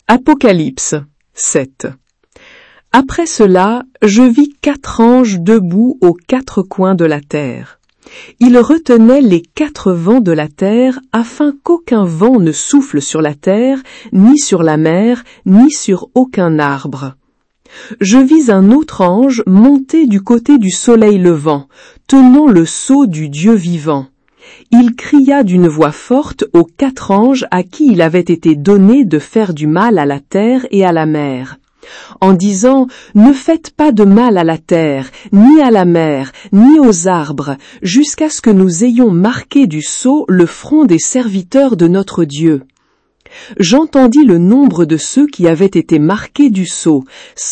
Apocalypse 7. Après cela, je vis 4 anges debout aux 4 coins de la terre. Ils retenaient les 4 vents de la terre afin qu'aucun vent ne souffle sur la terre, ni sur la mer, ni sur aucun arbre. Je vis un autre ange monter du côté du soleil levant, tenant le sceau du Dieu vivant. Il cria d'une voix forte aux 4 anges à qui il avait été donné de faire du mal à la terre et à la mer, en disant « Ne faites pas de mal à la terre, ni à la mer, ni aux arbres, jusqu'à ce que nous ayons marqué du sceau le front des serviteurs de notre Dieu. » J'entendis le nombre de ceux qui avaient été marqués du sceau,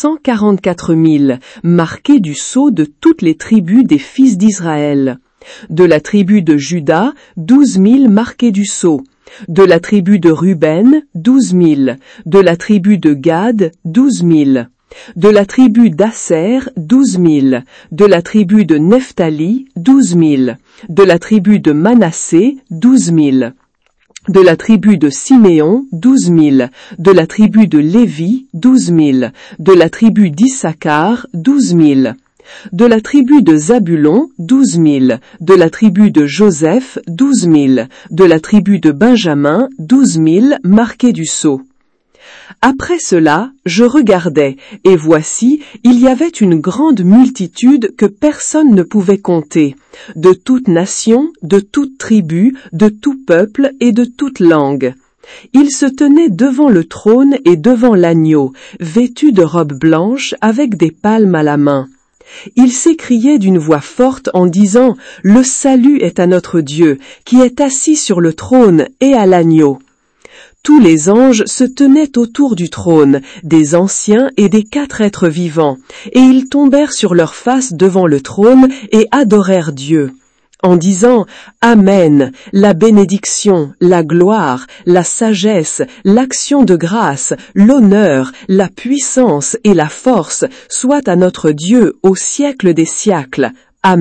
144 000, marqués du sceau de toutes les tribus des fils d'Israël. De la tribu de Juda, 12 000 marqués du sceau. De la tribu de Ruben, 12 000. De la tribu de Gad, 12 000. De la tribu d'Asser, 12 000. De la tribu de Nephtali, 12 000. De la tribu de Manassé, 12 000. De la tribu de Siméon, 12 000. De la tribu de Lévi, 12 000. De la tribu d'Issachar, 12 000. De la tribu de Zabulon, 12 000. De la tribu de Joseph, 12 000. De la tribu de Benjamin, 12 000, marqués du sceau. Après cela, je regardai, et voici, il y avait une grande multitude que personne ne pouvait compter, de toute nation, de toute tribu, de tout peuple et de toute langue. Ils se tenaient devant le trône et devant l'agneau, vêtus de robes blanches avec des palmes à la main. Ils s'écriaient d'une voix forte en disant « Le salut est à notre Dieu, qui est assis sur le trône et à l'agneau. » Tous les anges se tenaient autour du trône, des anciens et des 4 êtres vivants, et ils tombèrent sur leurs faces devant le trône et adorèrent Dieu, en disant « Amen, la bénédiction, la gloire, la sagesse, l'action de grâce, l'honneur, la puissance et la force soient à notre Dieu au siècle des siècles. Amen. »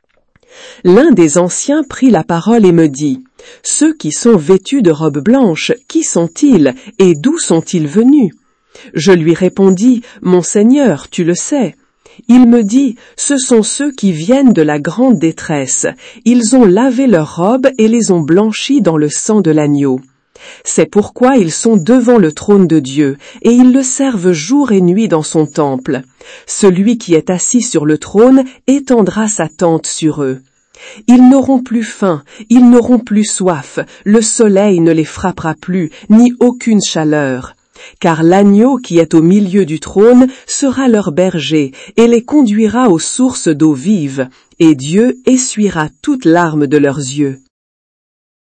L'un des anciens prit la parole et me dit « Ceux qui sont vêtus de robes blanches, qui sont-ils et d'où sont-ils venus ?» Je lui répondis « Mon Seigneur, tu le sais. » Il me dit « Ce sont ceux qui viennent de la grande détresse. Ils ont lavé leurs robes et les ont blanchies dans le sang de l'agneau. C'est pourquoi ils sont devant le trône de Dieu, et ils le servent jour et nuit dans son temple. Celui qui est assis sur le trône étendra sa tente sur eux. Ils n'auront plus faim, ils n'auront plus soif, le soleil ne les frappera plus, ni aucune chaleur. Car l'agneau qui est au milieu du trône sera leur berger, et les conduira aux sources d'eau vive, et Dieu essuiera toute larme de leurs yeux.